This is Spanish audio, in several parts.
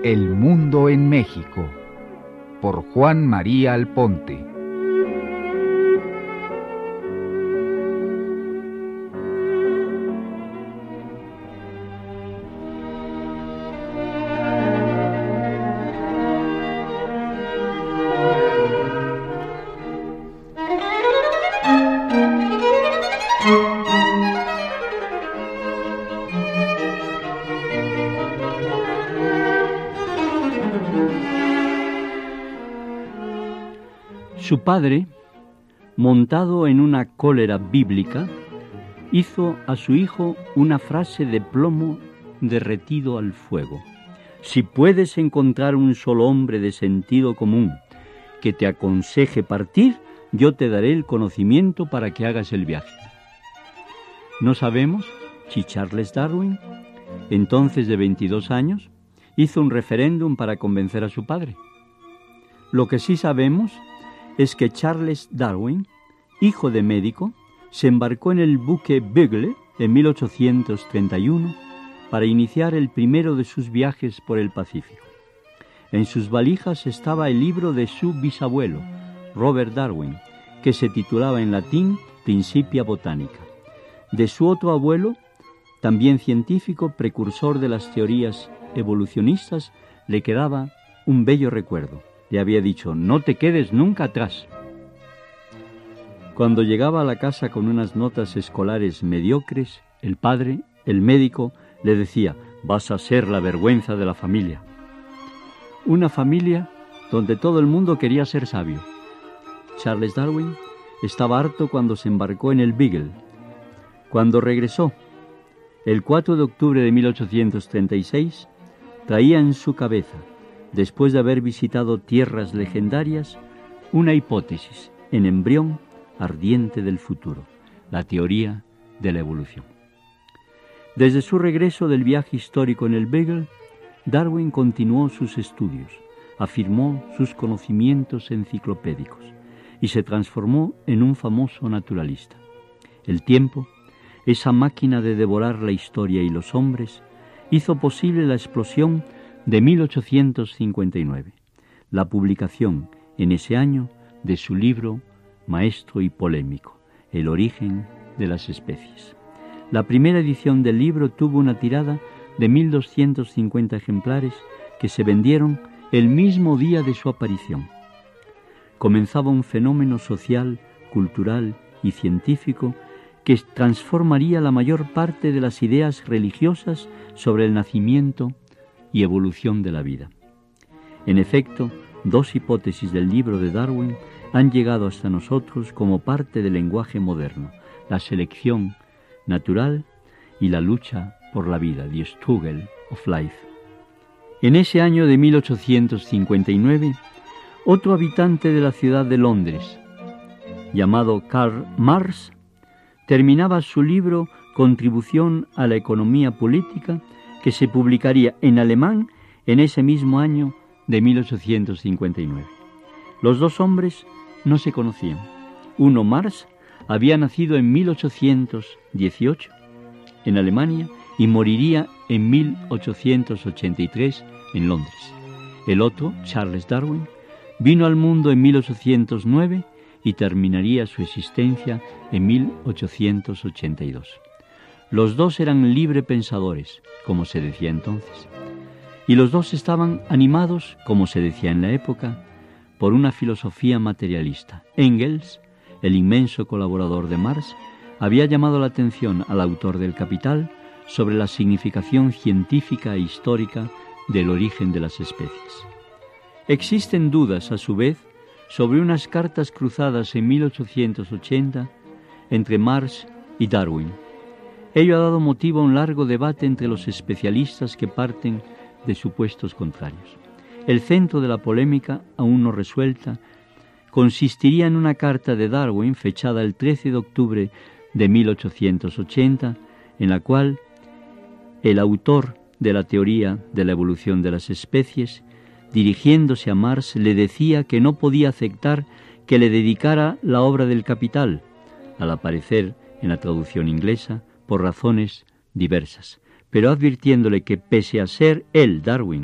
El mundo en México, por Juan María Alponte. Su padre, montado en una cólera bíblica, hizo a su hijo una frase de plomo derretido al fuego. Si puedes encontrar un solo hombre de sentido común que te aconseje partir, yo te daré el conocimiento para que hagas el viaje. No sabemos si Charles Darwin, entonces de 22 años, hizo un referéndum para convencer a su padre. Lo que sí sabemos es que Charles Darwin, hijo de médico, se embarcó en el buque Beagle en 1831 para iniciar el primero de sus viajes por el Pacífico. En sus valijas estaba el libro de su bisabuelo, Robert Darwin, que se titulaba en latín Principia Botanica. De su otro abuelo, también científico, precursor de las teorías evolucionistas, le quedaba un bello recuerdo. Le había dicho: no te quedes nunca atrás. Cuando llegaba a la casa con unas notas escolares mediocres, el padre, el médico, le decía: vas a ser la vergüenza de la familia. Una familia donde todo el mundo quería ser sabio. Charles Darwin estaba harto cuando se embarcó en el Beagle. Cuando regresó, el 4 de octubre de 1836, traía en su cabeza, después de haber visitado tierras legendarias, una hipótesis en embrión ardiente del futuro, la teoría de la evolución. Desde su regreso del viaje histórico en el Beagle, Darwin continuó sus estudios, afirmó sus conocimientos enciclopédicos y se transformó en un famoso naturalista. El tiempo, esa máquina de devorar la historia y los hombres, hizo posible la explosión de 1859, la publicación en ese año de su libro maestro y polémico, El origen de las especies. La primera edición del libro tuvo una tirada de 1.250 ejemplares que se vendieron el mismo día de su aparición. Comenzaba un fenómeno social, cultural y científico que transformaría la mayor parte de las ideas religiosas sobre el nacimiento y evolución de la vida. En efecto, dos hipótesis del libro de Darwin han llegado hasta nosotros como parte del lenguaje moderno: la selección natural y la lucha por la vida, the struggle of life. En ese año de 1859, otro habitante de la ciudad de Londres, llamado Karl Marx, terminaba su libro Contribución a la economía política, que se publicaría en alemán en ese mismo año de 1859. Los dos hombres no se conocían. Uno, Marx, había nacido en 1818 en Alemania y moriría en 1883 en Londres. El otro, Charles Darwin, vino al mundo en 1809 y terminaría su existencia en 1882. Los dos eran librepensadores, como se decía entonces, y los dos estaban animados, como se decía en la época, por una filosofía materialista. Engels, el inmenso colaborador de Marx, había llamado la atención al autor del Capital sobre la significación científica e histórica del origen de las especies. Existen dudas, a su vez, sobre unas cartas cruzadas en 1880 entre Marx y Darwin. Ello ha dado motivo a un largo debate entre los especialistas que parten de supuestos contrarios. El centro de la polémica, aún no resuelta, consistiría en una carta de Darwin fechada el 13 de octubre de 1880, en la cual el autor de la teoría de la evolución de las especies, dirigiéndose a Marx, le decía que no podía aceptar que le dedicara la obra del Capital, al aparecer en la traducción inglesa, por razones diversas, pero advirtiéndole que pese a ser él, Darwin,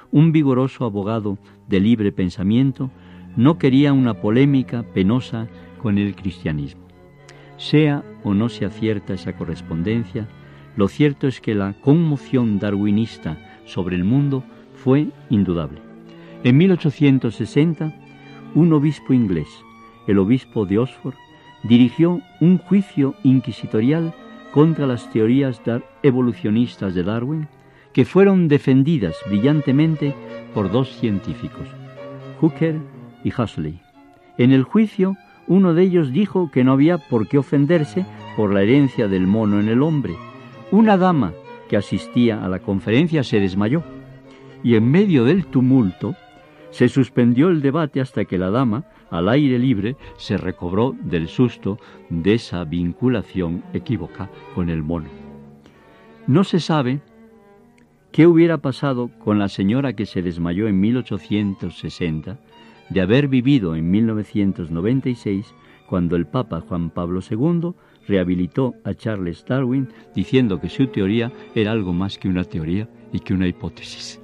un vigoroso abogado de libre pensamiento, no quería una polémica penosa con el cristianismo. Sea o no sea cierta esa correspondencia, lo cierto es que la conmoción darwinista sobre el mundo fue indudable. En 1860, un obispo inglés, el obispo de Oxford, dirigió un juicio inquisitorial contra las teorías evolucionistas de Darwin, que fueron defendidas brillantemente por dos científicos, Hooker y Huxley. En el juicio, uno de ellos dijo que no había por qué ofenderse por la herencia del mono en el hombre. Una dama que asistía a la conferencia se desmayó, y en medio del tumulto se suspendió el debate hasta que la dama, al aire libre, se recobró del susto de esa vinculación equívoca con el mono. No se sabe qué hubiera pasado con la señora que se desmayó en 1860, de haber vivido en 1996, cuando el Papa Juan Pablo II rehabilitó a Charles Darwin, diciendo que su teoría era algo más que una teoría y que una hipótesis.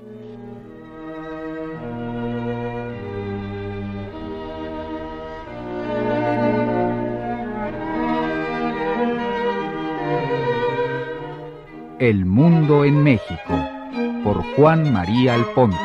El mundo en México, por Juan María Alponte.